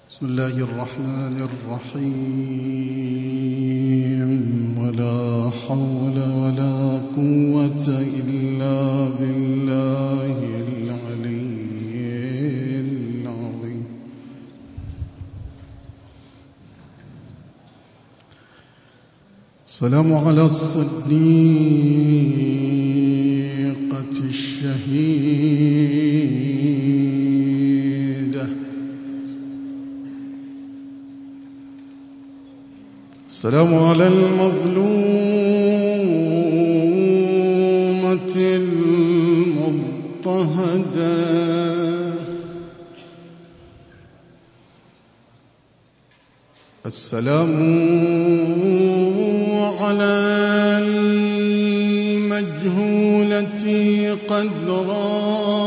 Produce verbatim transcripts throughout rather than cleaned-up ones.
بسم الله الرحمن الرحيم. ولا حول ولا قوة إلا بالله العلي العظيم. السلام على الصديقة الشهيدة. السلام على المظلومة المضطهدة. السلام على المجهولة قدرا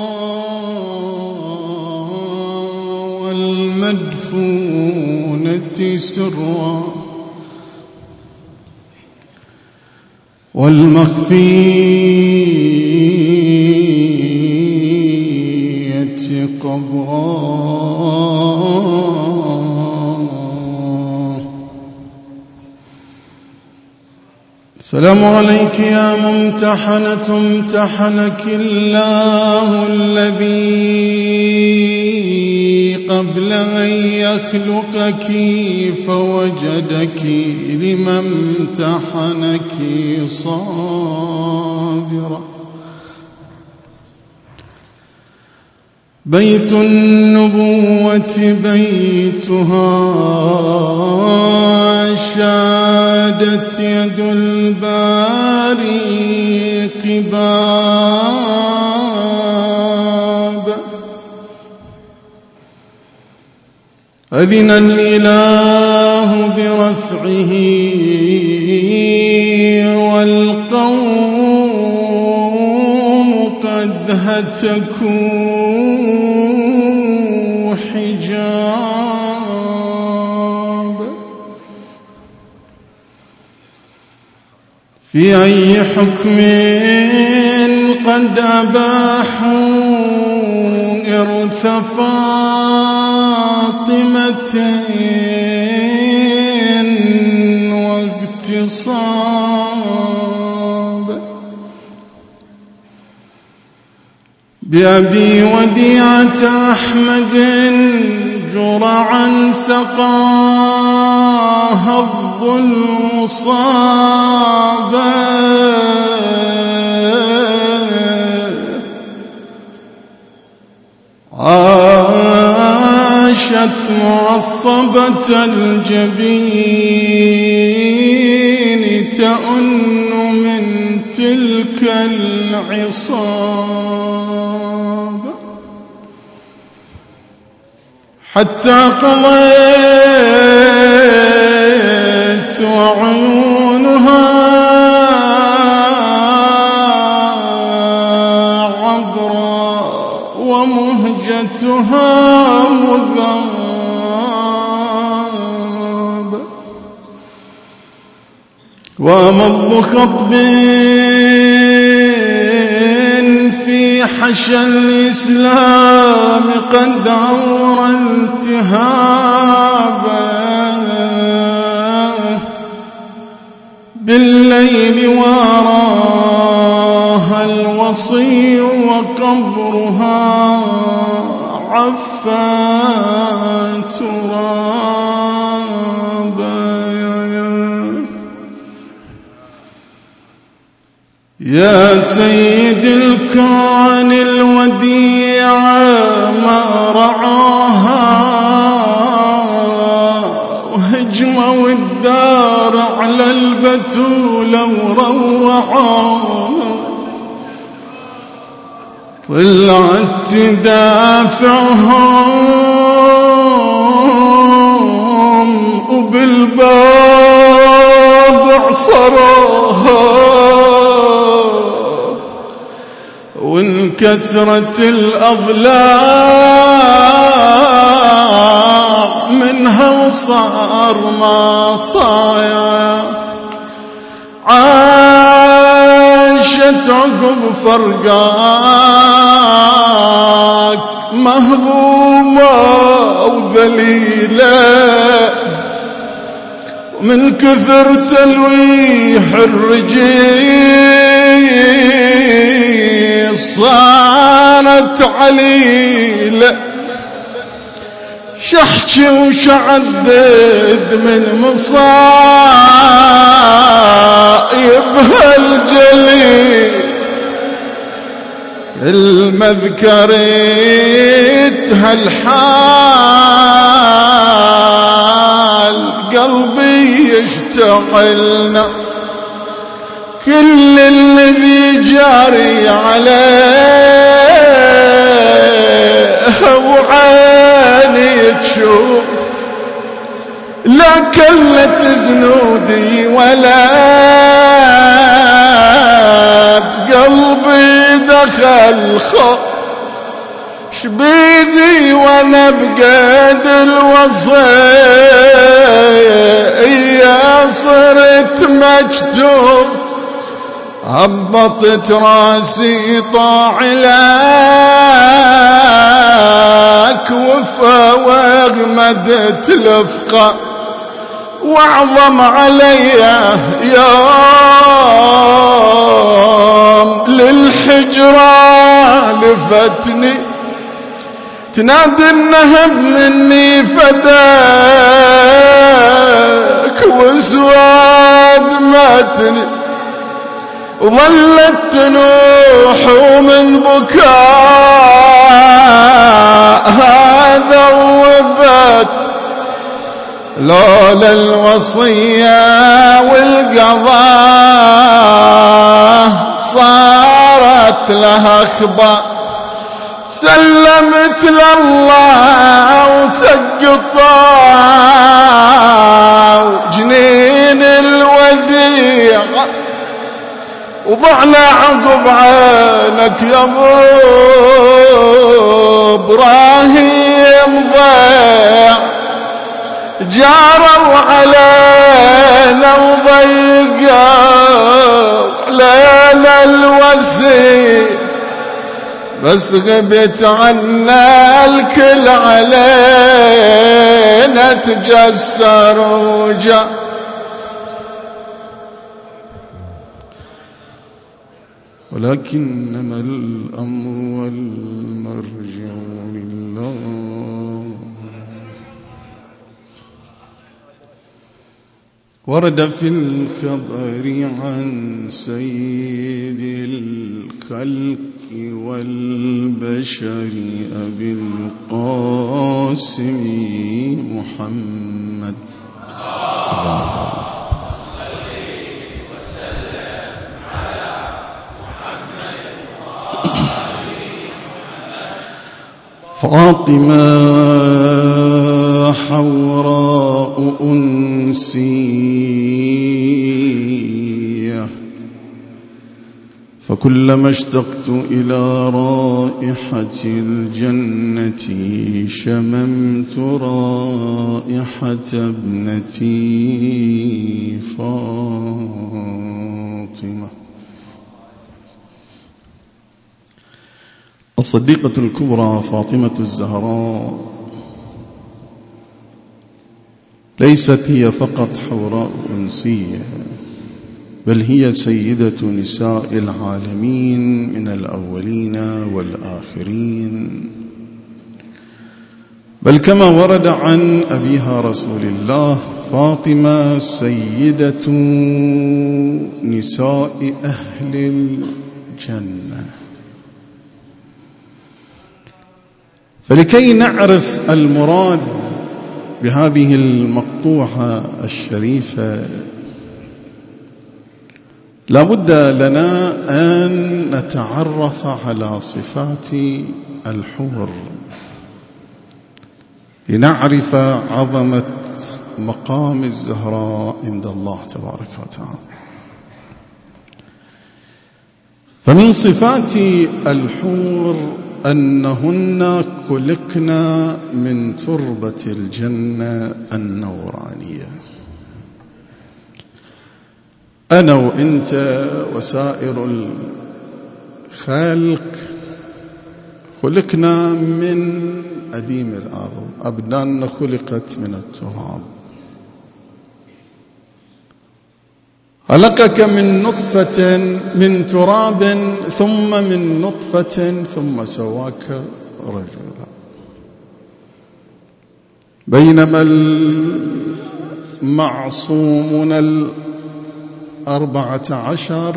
والمدفونة سرا والمخفية قبرا. السلام عليك يا ممتحنة امتحنك الله الذي قبل أن يخلقك فوجدك لمن امتحنك صابرا. بيت النبوة بيتها شادت يد الباري قباب. أذن الإله برفعه والقوم قد هتكوا حجاب. في أي حكم قد أباحوا إرث فاطمة واغتصاب. بأبي وديعة أحمد جرعا سقاها الظلم صابا. عاشت معصبة الجبين تأن من تلك العصاب. حتى قضيت وعيونها عبرا ومهجتها مذاب. ومض خطب في حشى الإسلام قد عور التهابا. بالليل وراها الوصي وقبرها عفا ترابا. يا سيد الكون الوديع ما رعاها وهجمة والدار على البتول وروعاها. طلعت تدافعهم وبالباب عصراها. وانكسرت الأضلاع منها وصار ما صايا. عاشت عقب فرقاك مهضومة وذليلة، ومن كثر تلويح الرجيل صارت عليلة. شحكي وشعدد من مصايبها الجليل، المذكريتها الحال قلبي يشتغلنا، كل الذي جاري عليه وعيني تشوف، لا كلت زنودي ولا بقلبي دخل خوف، شبيدي وانا بقيد الوصية صرت مكتوب، هبطت راسي طاع لك وفا واغمدت لفقة، واعظم علي يوم للحجرة لفتني، تنادي النهب مني فداك وسواد ماتني، وظلت تنوح ومن بكاء هذا وبات، لولا الوصية والقضاء صارت لها خبا، سلمت لله وسقطا جنين الوديع، وضعنا عقب عينك يا ابو ابراهيم ضيع، جاروا علينا وضيقوا علينا الوسيل، بس غبت عنا الكل علينا تجسر وجا، ولكنما الأمر والمرجع لله. ورد في الخبر عن سيد الخلق والبشر أبي القاسم محمد صلى الله عليه وسلم. فاطمة حوراء أنسية، فكلما اشتقت إلى رائحة الجنة شممت رائحة ابنتي فاطمة. الصديقة الكبرى فاطمة الزهراء ليست هي فقط حوراء أنسية، بل هي سيدة نساء العالمين من الأولين والآخرين، بل كما ورد عن أبيها رسول الله فاطمة سيدة نساء أهل الجنة. فلكي نعرف المراد بهذه المقطوعة الشريفة لا بد لنا أن نتعرف على صفات الحور لنعرف عظمة مقام الزهراء عند الله تبارك وتعالى. فمن صفات الحور أنهن خلقنا من تربة الجنة النورانية. أنا وإنت وسائر الخلق خلقنا من أديم الأرض، أبداننا خلقت من التراب. خلقك من نطفة من تراب ثم من نطفة ثم سواك رجلا. بينما المعصومون الأربعة عشر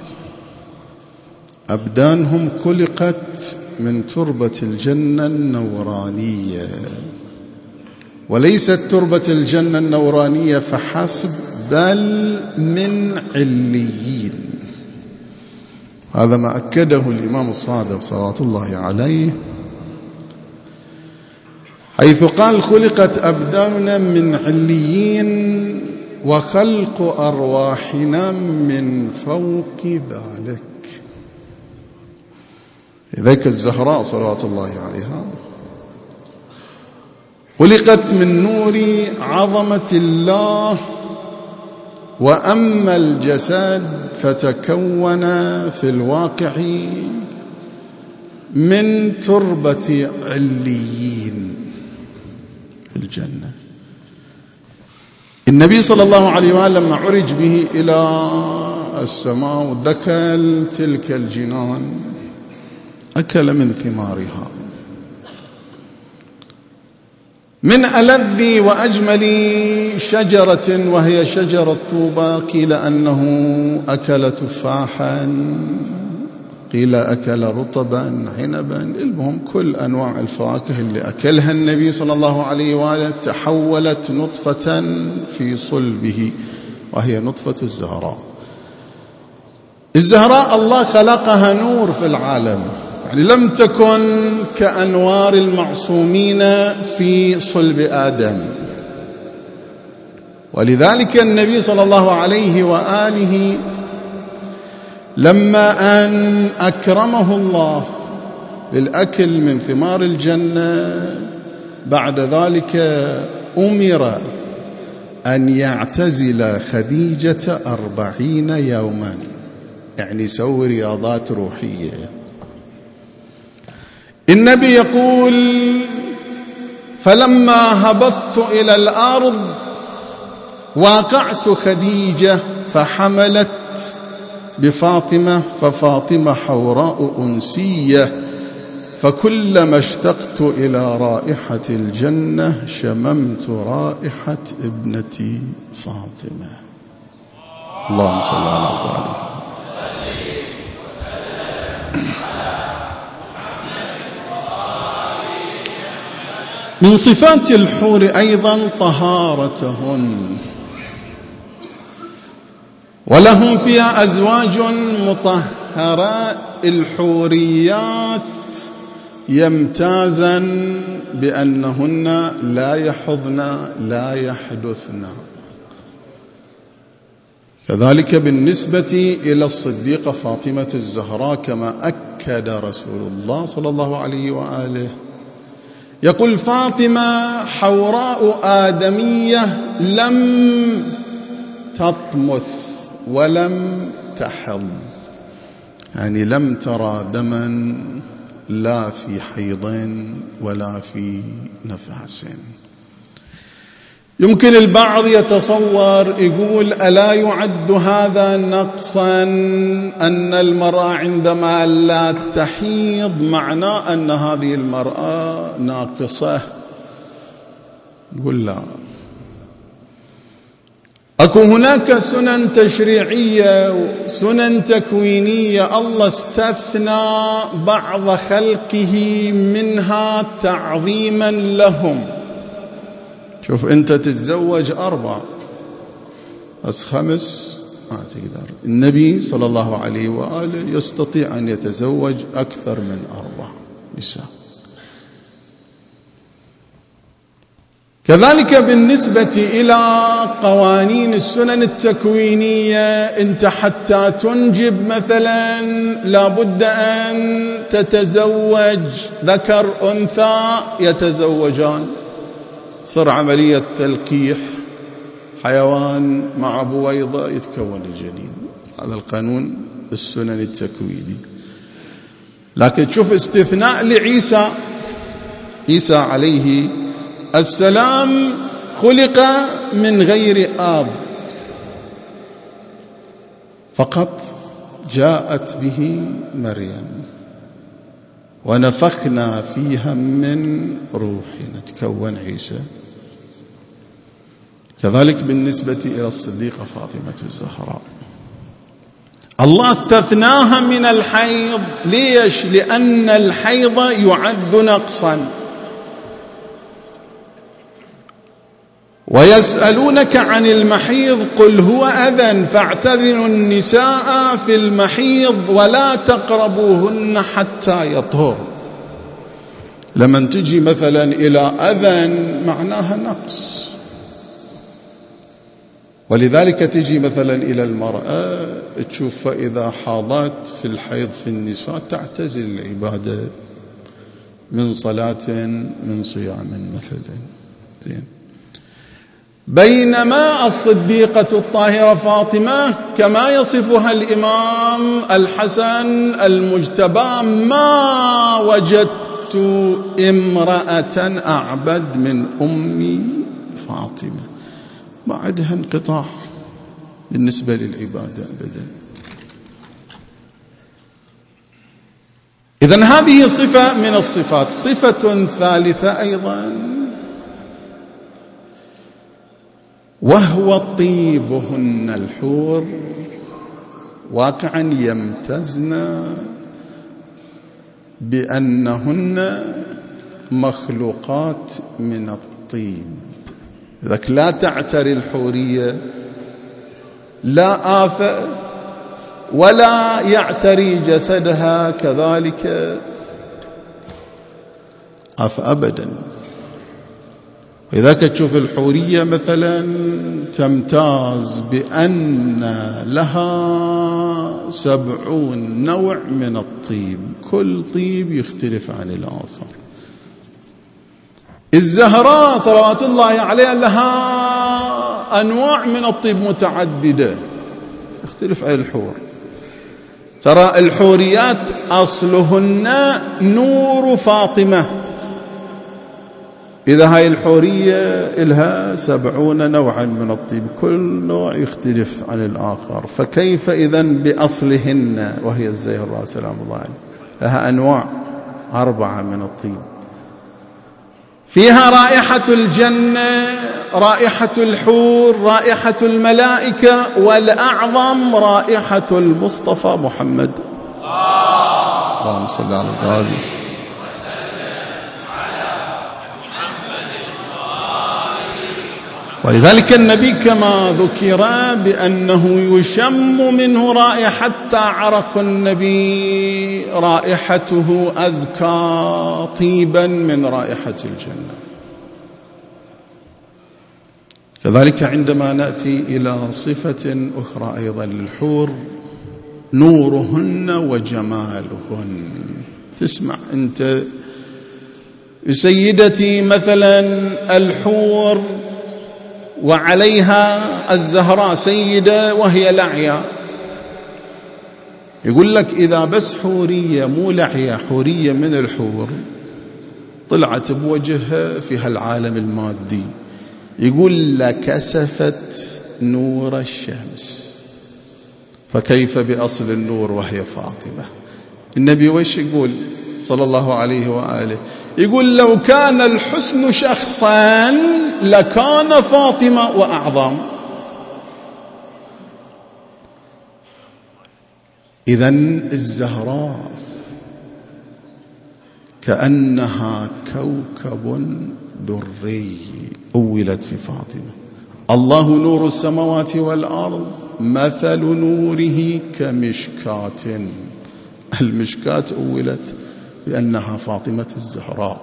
أبدانهم خلقت من تربة الجنة النورانية، وليست تربة الجنة النورانية فحسب، بل من عليين. هذا ما أكده الإمام الصادق صلوات الله عليه، حيث قال خلقت أبداننا من عليين وخلق أرواحنا من فوق ذلك. لذلك الزهراء صلوات الله عليها خلقت من نور عظمة الله، وأما الجسد فتكون في الواقع من تربة عليين في الجنة. النبي صلى الله عليه وآله لما عرج به إلى السماء ودخل تلك الجنان أكل من ثمارها، من ألذ وأجمل شجرة وهي شجرة طوبى، قيل أنه أكل تفاحا، قيل أكل رطبا عنبا، المهم كل أنواع الفواكه اللي أكلها النبي صلى الله عليه وآله تحولت نطفة في صلبه، وهي نطفة الزهراء. الزهراء الله خلقها نور في العالم، يعني لم تكن كأنوار المعصومين في صلب آدم. ولذلك النبي صلى الله عليه وآله لما أن أكرمه الله بالأكل من ثمار الجنة، بعد ذلك أمر أن يعتزل خديجة أربعين يوما، يعني يسوي رياضات روحية. النبي يقول فلما هبطت إلى الأرض واقعت خديجة فحملت بفاطمة، ففاطمة حوراء أنسية، فكلما اشتقت إلى رائحة الجنة شممت رائحة ابنتي فاطمة. اللهم صل على محمد. من صفات الحور أيضا طهارتهن، ولهم فيها أزواج مطهرة. الحوريات يمتازن بأنهن لا يحضن لا يحدثن. كذلك بالنسبة إلى الصديقة فاطمة الزهراء، كما أكد رسول الله صلى الله عليه وآله، يقول فاطمة حوراء آدمية لم تطمث ولم تحض، يعني لم ترى دما لا في حيض ولا في نفاس. يمكن البعض يتصور يقول ألا يعد هذا نقصا أن المرأة عندما لا تحيض معناه أن هذه المرأة ناقصة؟ نقول لا، أكو هناك سنن تشريعية وسنن تكوينية الله استثنى بعض خلقه منها تعظيما لهم. شوف أنت تتزوج أربع بس خمس ما تقدر. النبي صلى الله عليه وآله يستطيع أن يتزوج أكثر من أربع نساء. كذلك بالنسبة إلى قوانين السنن التكوينية، أنت حتى تنجب مثلا لابد أن تتزوج ذكر أنثى يتزوجان، صار عملية تلقيح حيوان مع بويضة يتكون الجنين. هذا القانون السنن التكويني. لكن تشوف استثناء لعيسى، عيسى عليه السلام خلق من غير آب، فقط جاءت به مريم ونفخنا فيها من روحنا تكون عيسى. كذلك بالنسبة إلى الصديقة فاطمة الزهراء، الله استثناها من الحيض. ليش؟ لأن الحيض يعد نقصا. ويسألونك عن المحيض قل هو أذى فاعتزلوا النساء في المحيض ولا تقربوهن حتى يطهر. لمن تجي مثلا إلى أذى معناها نقص، ولذلك تجي مثلا إلى المرأة تشوف فإذا حاضت في الحيض في النساء تعتزل العبادة من صلاة من صيام مثلا. زين. بينما الصديقة الطاهرة فاطمة كما يصفها الإمام الحسن المجتبى: ما وجدت امرأة أعبد من أمي فاطمة. ما عندها انقطاع بالنسبة للعبادة أبدا. إذن هذه صفة من الصفات. صفة ثالثة أيضا وهو طيبهن الحور، واقعا يمتزن بأنهن مخلوقات من الطيب. ذاك لا تعتري الحورية لا آفة ولا يعتري جسدها كذلك آفة أبدا. وإذا تشوف الحورية مثلا تمتاز بأن لها سبعون نوع من الطيب، كل طيب يختلف عن الآخر. الزهراء صلوات الله عليها لها أنواع من الطيب متعددة تختلف عن الحور. ترى الحوريات أصلهن نور فاطمة، إذا هاي الحورية إلها سبعون نوعا من الطيب كل نوع يختلف عن الآخر، فكيف إذن بأصلهن وهي الزهراء سلام الله عليها لها أنواع أربعة من الطيب. فيها رائحة الجنة، رائحة الحور، رائحة الملائكة، والأعظم رائحة المصطفى محمد. اللهم صل على الغالي. ولذلك النبي كما ذكر بأنه يشم منه رائحة، حتى عرق النبي رائحته أزكى طيبا من رائحة الجنة. كذلك عندما نأتي إلى صفة أخرى أيضا للحور: نورهن وجمالهن. تسمع أنت سيدتي مثلا الحور وعليها الزهراء سيدة وهي لعية، يقول لك إذا بس حورية مو لعية، حورية من الحور طلعت بوجهها في هالعالم المادي، يقول لك كسفت نور الشمس. فكيف بأصل النور وهي فاطمة؟ النبي وش يقول صلى الله عليه وآله؟ يقول لو كان الحسن شخصا لكان فاطمة وأعظم. إذن الزهراء كأنها كوكب دري أولت في فاطمة. الله نور السماوات والأرض مثل نوره كمشكاة، المشكاة أولت بأنها فاطمة الزهراء.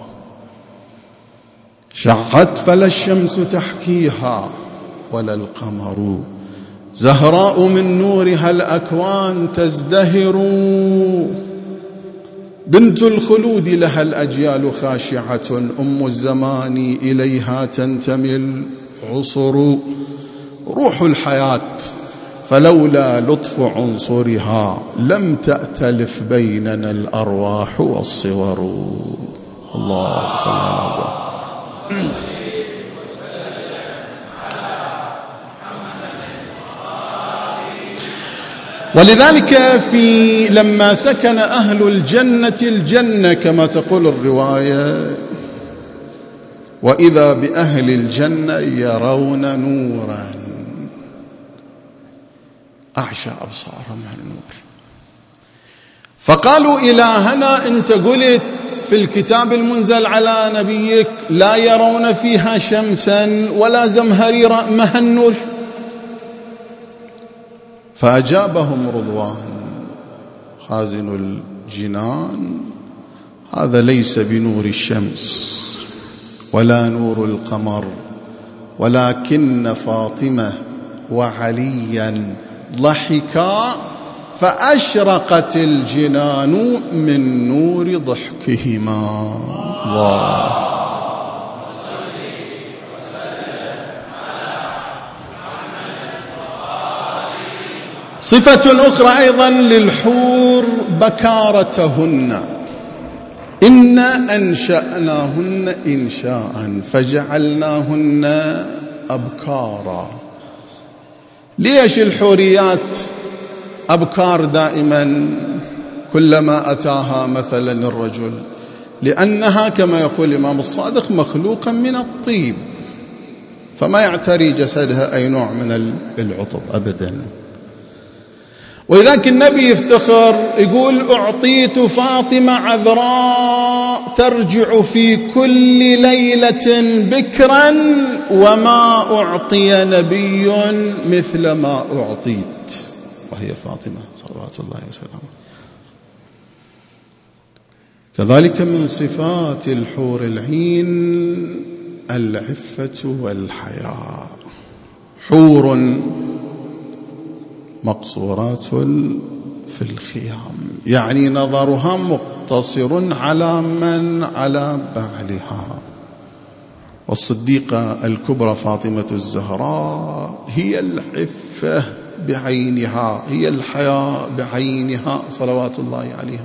شعت فلا الشمس تحكيها ولا القمر، زهراء من نورها الأكوان تزدهر، بنت الخلود لها الأجيال خاشعة، أم الزمان إليها تنتمي العصر، روح الحياة فلولا لطف عنصرها لم تأتلف بيننا الأرواح والصور. الله صلى الله عليه وسلم. ولذلك في لما سكن أهل الجنة الجنة كما تقول الرواية، وإذا بأهل الجنة يرون نورا أعشى أبصارهم عن النور، فقالوا إلهنا أنت قلت في الكتاب المنزل على نبيك لا يرون فيها شمسا ولا زمهريرا، ما هالنور؟ فأجابهم رضوان خازن الجنان هذا ليس بنور الشمس ولا نور القمر، ولكن فاطمة وعليا ضحكا فأشرقت الجنان من نور ضحكهما. الله. صفة أخرى أيضا للحور بكارتهن، إنا أنشأناهن إنشاء فجعلناهن أبكارا. ليش الحوريات أبكار دائما كلما أتاها مثلا الرجل؟ لأنها كما يقول الإمام الصادق مخلوقا من الطيب، فما يعتري جسدها أي نوع من العطب أبدا. ولذلك النبي يفتخر يقول أعطيت فاطمة عذراء ترجع في كل ليلة بكرا وما أعطي نبي مثل ما أعطيت، وهي فاطمة صلوات الله وسلامه. كذلك من صفات الحور العين العفة والحياء. حور مقصورات في الخيام، يعني نظرها مقتصر على من؟ على بعلها. والصديقة الكبرى فاطمة الزهراء هي العفة بعينها، هي الحياء بعينها صلوات الله عليها.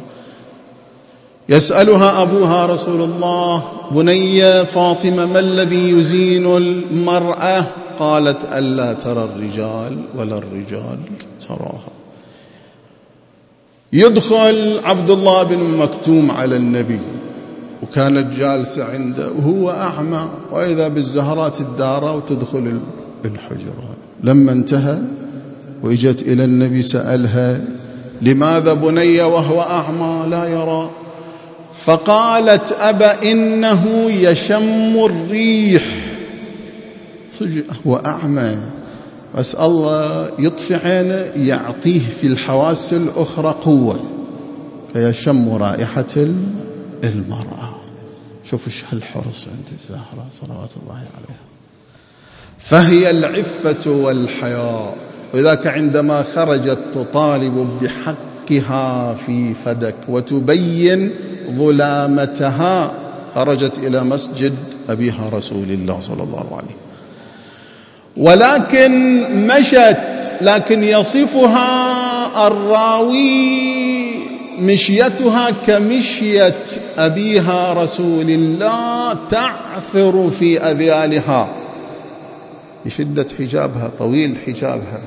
يسألها أبوها رسول الله بني فاطمة ما الذي يزين المرأة؟ قالت ألا ترى الرجال ولا الرجال تراها. يدخل عبد الله بن مكتوم على النبي وكانت جالسة عنده وهو أعمى، وإذا بالزهراء تدارى وتدخل الحجرة. لما انتهى وإجت إلى النبي سألها لماذا بني وهو أعمى لا يرى؟ فقالت أبا إنه يشم الريح. هو أعمى بس الله يطفي عينه يعطيه في الحواس الأخرى قوة فيشم رائحة المرأة. شوفوا ايش هالحرص عند الزهراء صلوات الله عليها. فهي العفة والحياء. وذاك عندما خرجت تطالب بحقها في فدك وتبين ظلامتها، خرجت إلى مسجد أبيها رسول الله صلى الله عليه، ولكن مشت، لكن يصفها الراوي مشيتها كمشية أبيها رسول الله، تعثر في أذيالها بشدة حجابها، طويل حجابها،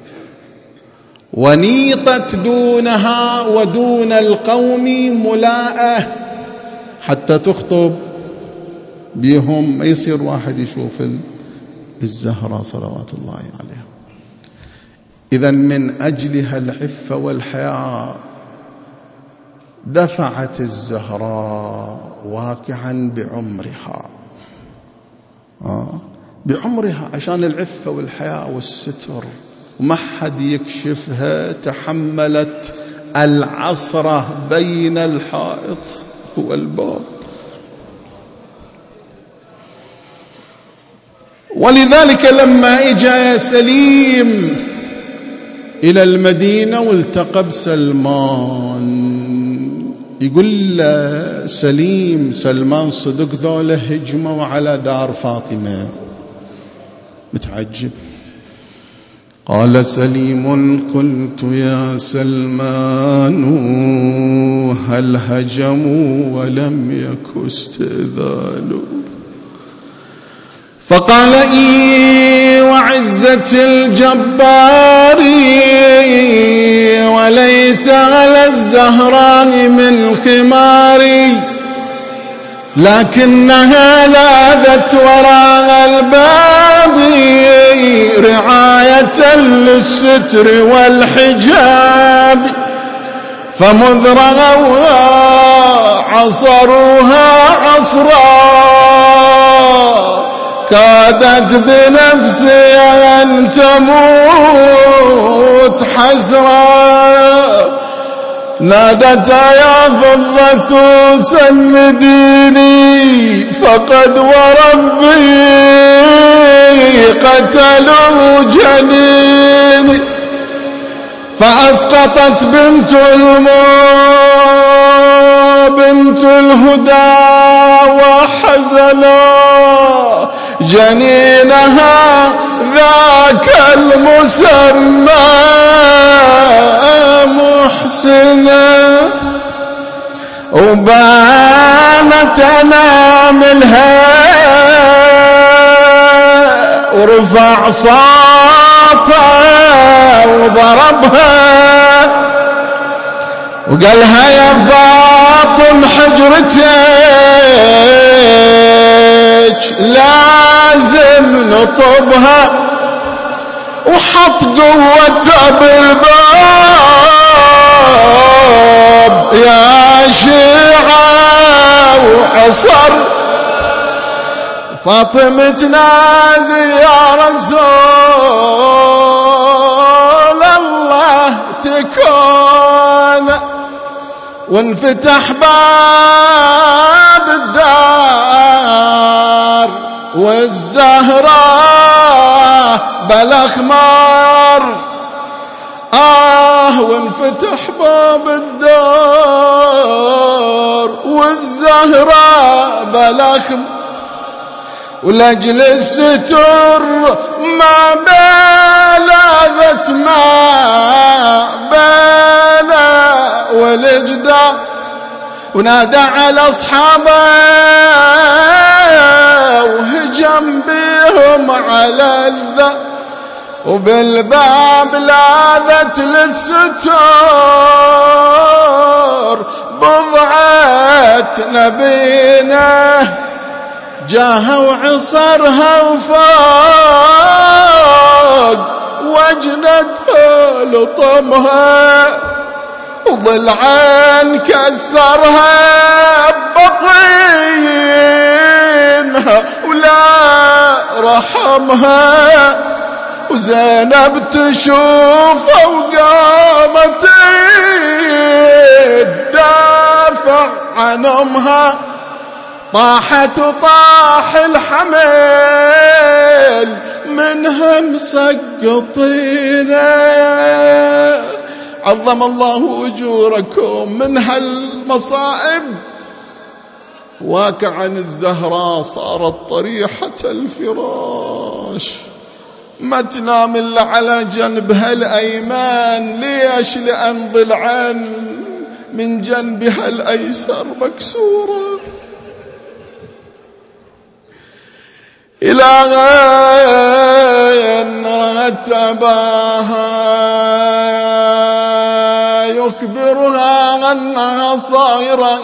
ونيطت دونها ودون القوم ملاءة حتى تخطب بهم ما يصير واحد يشوف الزهرة صلوات الله عليها. إذن من أجلها العفة والحياء دفعت الزهراء واقعا بعمرها آه بعمرها عشان العفة والحياء والستر، وما حد يكشفها. تحملت العصرة بين الحائط والباب. ولذلك لما اجى سليم إلى المدينة والتقى بسلمان، يقول له سليم سلمان صدق ذولا هجموا على دار فاطمة. متعجب قال سليم قلت يا سلمان هل هجموا ولم يك استئذان؟ فقال إي وعزة الجبار وليس على الزهراء من خماري لكنها لاذت وراء الباب رعاية للستر والحجاب فمذ رغوها عصروها عصرا كادت بنفسي أن تموت حسرا نادت يا فضة سنديني فقد وربي قتلوا جنيني فأسقطت بنت المو بنت الهدى وحزنا جنينها ذاك المسمى محسنا وبانت أناملها ورفع صوتها وضربها وقالها يا فاطم حجرتك لازم نطبها وحط قوته بالباب يا شيعة وعصر فاطمة تنادي يا رسول الله تكون وانفتح باب الدار والزهراء بالاخمار آه وانفتح باب الدار والزهراء بالاخمار ولأجل الستر ما بلاذت ما بلا والجدار ونادى على أصحابه وهجم بهم على الذا وبالباب لاذت للستر بضعة نبينا جاها وعصرها وفوق وجنتها لطمها وضلعا كسرها بطينها ولا رحمها وزينب تشوفها وقامت تدافع عن امها طاحت وطاح الحمل منها مسقطينا عظم الله أجوركم من هالمصائب واقعا الزهراء صارت طريحة الفراش ما تنام إلا على جنبها الأيمان ليش لأن ضلعان من جنبها الأيسر مكسورة إلى غين رتباها يخبرها أنها صائرة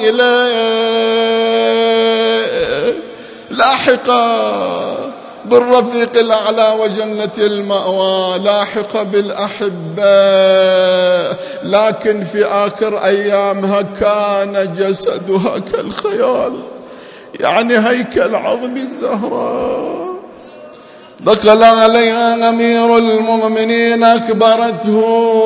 إليه لاحقة بالرفيق الأعلى وجنة المأوى لاحقة بالأحبة لكن في آخر أيامها كان جسدها كالخيال يعني هيكل عظم الزهراء دخل عليها أمير المؤمنين أكبرته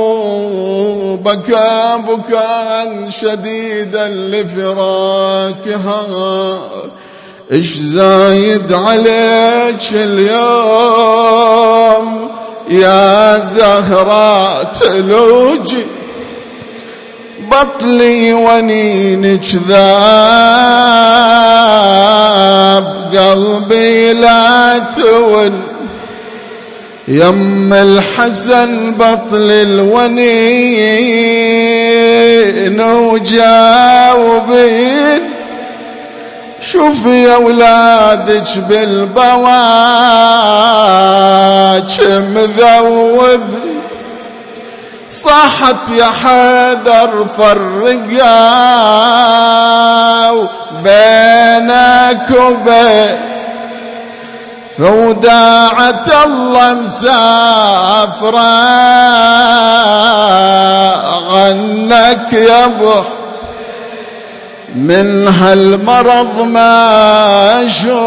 بكى بكاء شديدا لفراقها إيش زايد عليك اليوم يا زهراء تلوجي بطلي ونينك ذاب قلبي لا تون يم الحسن بطل الونين وجاوبين شوف يا ولادك بالبواج مذوب صاحت يا حيدر فرقاو بينك وبين فوداعة الله مسافرة عنك يا بح من هالمرض ما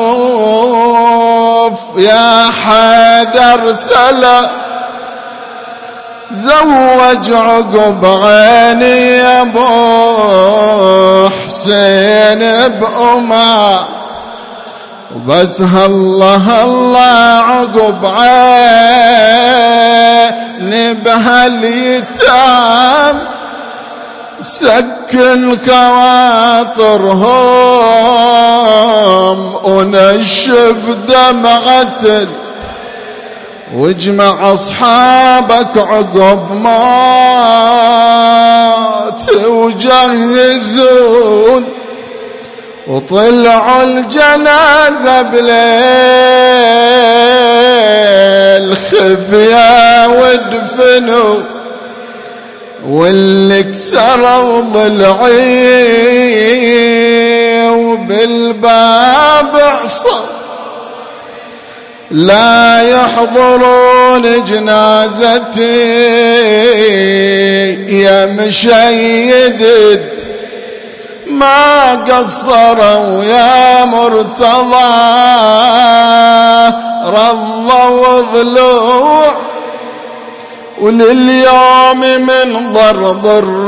اشوف يا حيدر سلا زوج عقب عيني يا ابو حسين بأمه وبس هالله الله عقب عيني بهاليتام سكن خواطرهم ونشف دمعة واجمع أصحابك عقب موت وجهزون وطلعوا الجنازة بليل خفيا ودفنوا واللي كسروا ضلعي وبالباب عصوا لا يحضرون جنازتي يا مشيد ما قصروا يا مرتضى رضوا ضلوع ولليوم من ضرب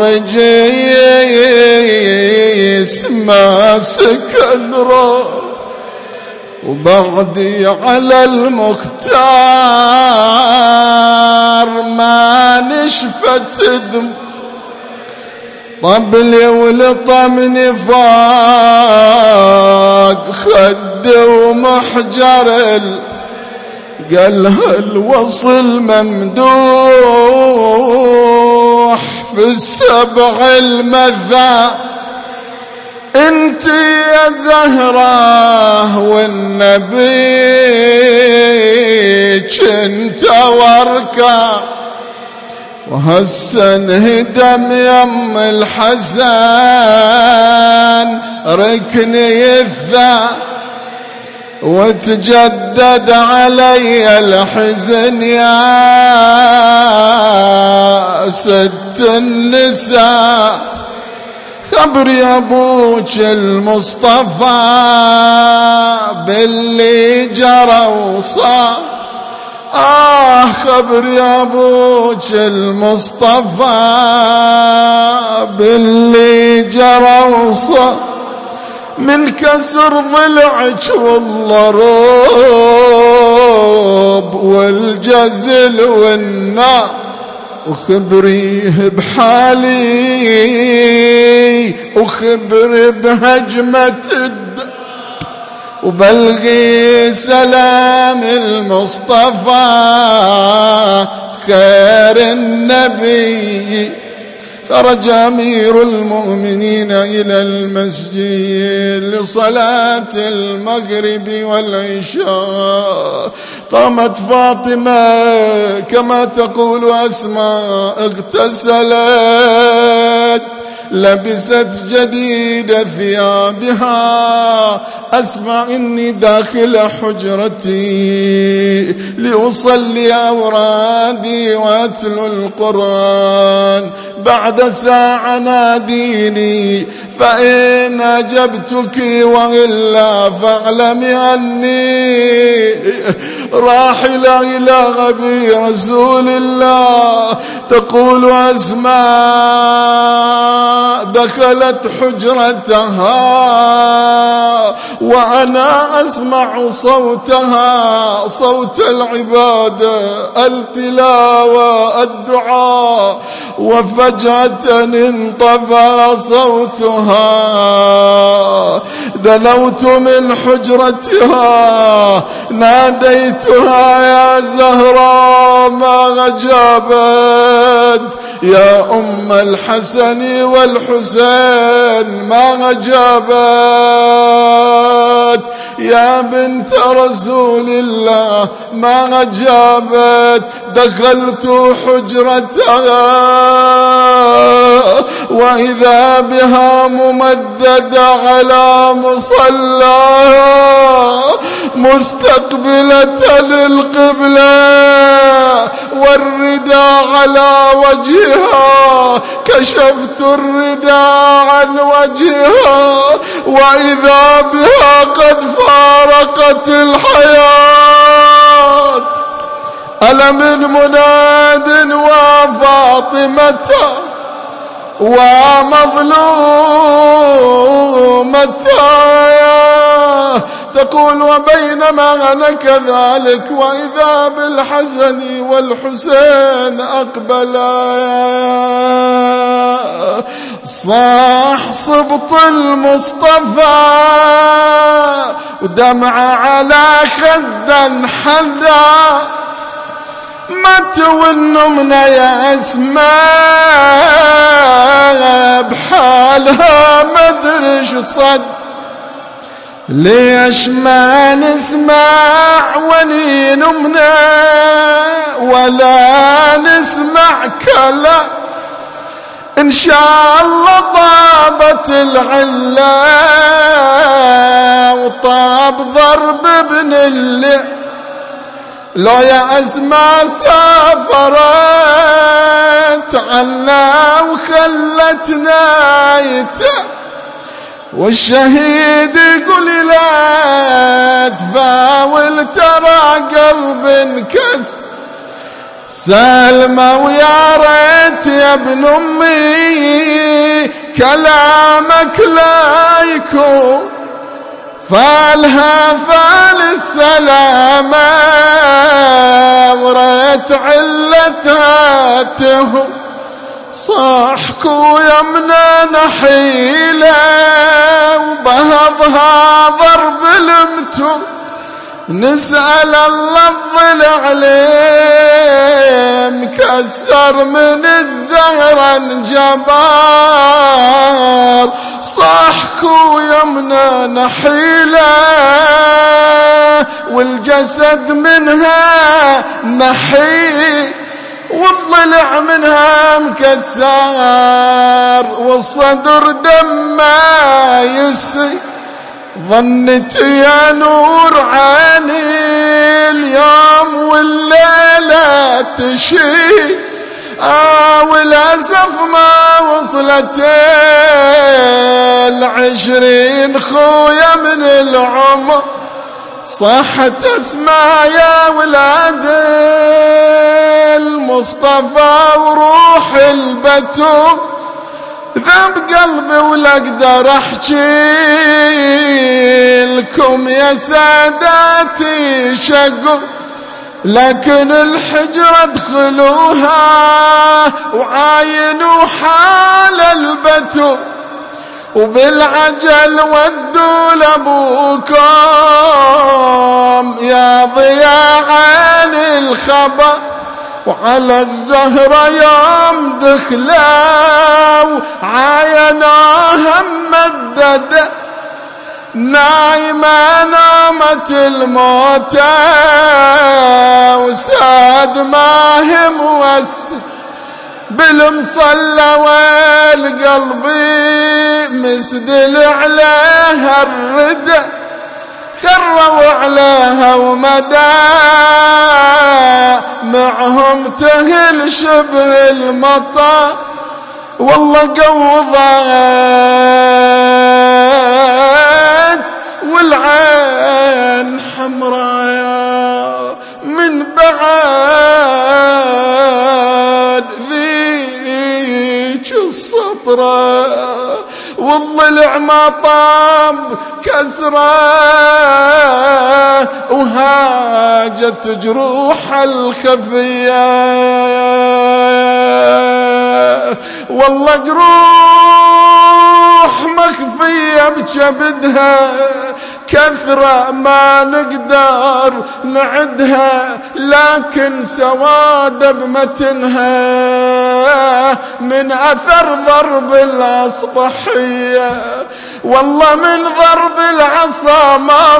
الرجيس ما سكن روح وبغدي على المختار ما نشفت دم طبلي ولطمني فاق خد ومحجر قالها الوصل ممدوح في السبع المذا انت يا زهرة والنبي كنت وركا وهسه انهدم يم الحسن ركني الثا وتجدد علي الحزن يا ست النساء خبر يا ابوك المصطفى باللي جرى وصار آه خبر يا ابوك المصطفى باللي جرى وصار من كسر ضلعك والضروب والجزل والنار وخبريه بحالي وخبر بهجمة الد وبلغي سلام المصطفى خير النبي. خرج أمير المؤمنين إلى المسجد لصلاة المغرب والعشاء. قامت فاطمة كما تقول أسماء اغتسلت لبست جديد ثيابها. أسمع إني داخل حجرتي لأصلي أورادي وأتلو القرآن. بعد ساعة ناديني فإن أجبتك وإلا فاعلمي أني راحلة إلى غبي رسول الله. تقول أسماء دخلت حجرتها وأنا أسمع صوتها صوت العبادة التلاوة الدعاء وفجأة انطفى صوتها. دنوت من حجرتها ناديتها يا زهراء ما أجابت، يا أم الحسن والحسين ما أجابت، يا بنت رسول الله ما أجابت. دخلت حجرتها وإذا بها ممددة على مصلاها مستقبلة للقبلة والرداء على وجهها. كشفت الرداء عن وجهها وإذا بها قد فارقت الحياة. ألا من مناد وفاطمة ومظلومة تقول وبينما أنا كذلك وإذا بالحسن والحسين أقبلا. صاح صبط المصطفى ودمع على خدا حدا مات والنمنة يا أسماء بحالها مدرش صد. ليش ما نسمع وني نمنة ولا نسمع كلام؟ إن شاء الله طابت العلة وطاب ضرب ابن اللي لو يا أسماء سافرت عنا وخلتنا يتم. والشهيد يقول لا تفاول ترى قلب انكسر. سلمى ويا ريت يا ابن امي كلامك لا يكون فالها فال السلامة وريت علتها تهو. صاحكو يمنا نحيلة وبهضها ضرب المتو. نسأل الله الظل عليه مكسر من الزهرة انجبار. صاحكو يمنا نحيلة والجسد منها نحيل والضلع منها مكسر والصدر دمه يسي. ظنت يا نور عيني اليوم والليلة تشي آه وللأسف ما وصلت العشرين خويا من العمر. صحت اسمع يا ولاد المصطفى وروح البتول. ذنب قلبي ولا اقدر احكي لكم يا ساداتي شقوا لكن الحجرة ادخلوها وعاينوا حال البتول وبالعجل ودوا لابوكم يا ضياء عين الخبر. وعلى الزهرة يوم دخلوا عايناها ممددة نايمة نامت الموتى وساد ما هي موسع بالمصلى والقلبي مسدل عليها الردى كروا عليها ومدى معهم تهل شبه المطر. والله قوضت والعين حمراء من بعد ذيك السطرة والضلع ما طاب كسره وهاجت جروح الخفيه. والله جروح مخفية بجبدها كثرة ما نقدر نعدها، لكن سواد بمتنها من أثر ضرب الأصبحية. والله من ضرب العصا ما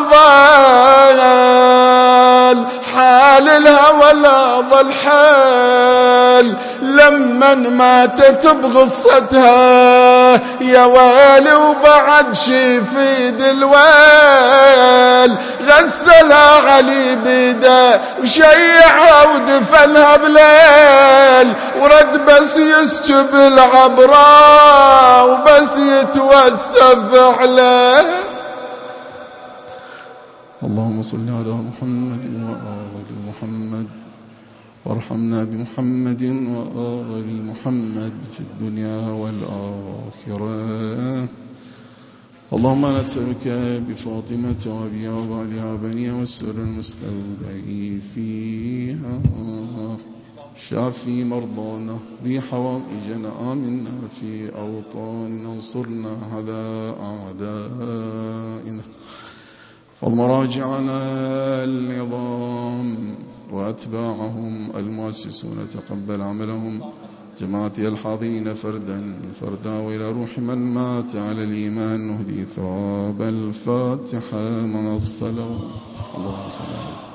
ضال حال الهوى لا ضل حال، لمن ماتت بغصتها يا ويلي وبعد شي في الويل. غسلها علي بيده وشيعها ودفنها بليل، ورد بس يسكب العبرة وبس يتوسف عليه. اللهم صل على محمد وآل محمد، وارحمنا بمحمد وآل محمد في الدنيا والآخرة. اللهم نسألك بفاطمة وأبيها وبعدها بنيها والسر المستودع فيها، شافي مرضانا ذي حوائجنا، آمنا في أوطاننا، انصرنا على أعدائنا، والمراجعنا العظام وأتباعهم المؤسسون تقبل عملهم، جماعتي الحاضرين فردا فردا، وإلى روح من مات على الإيمان نهدي ثواب الفاتحة مع الصلوات. اللهم صل على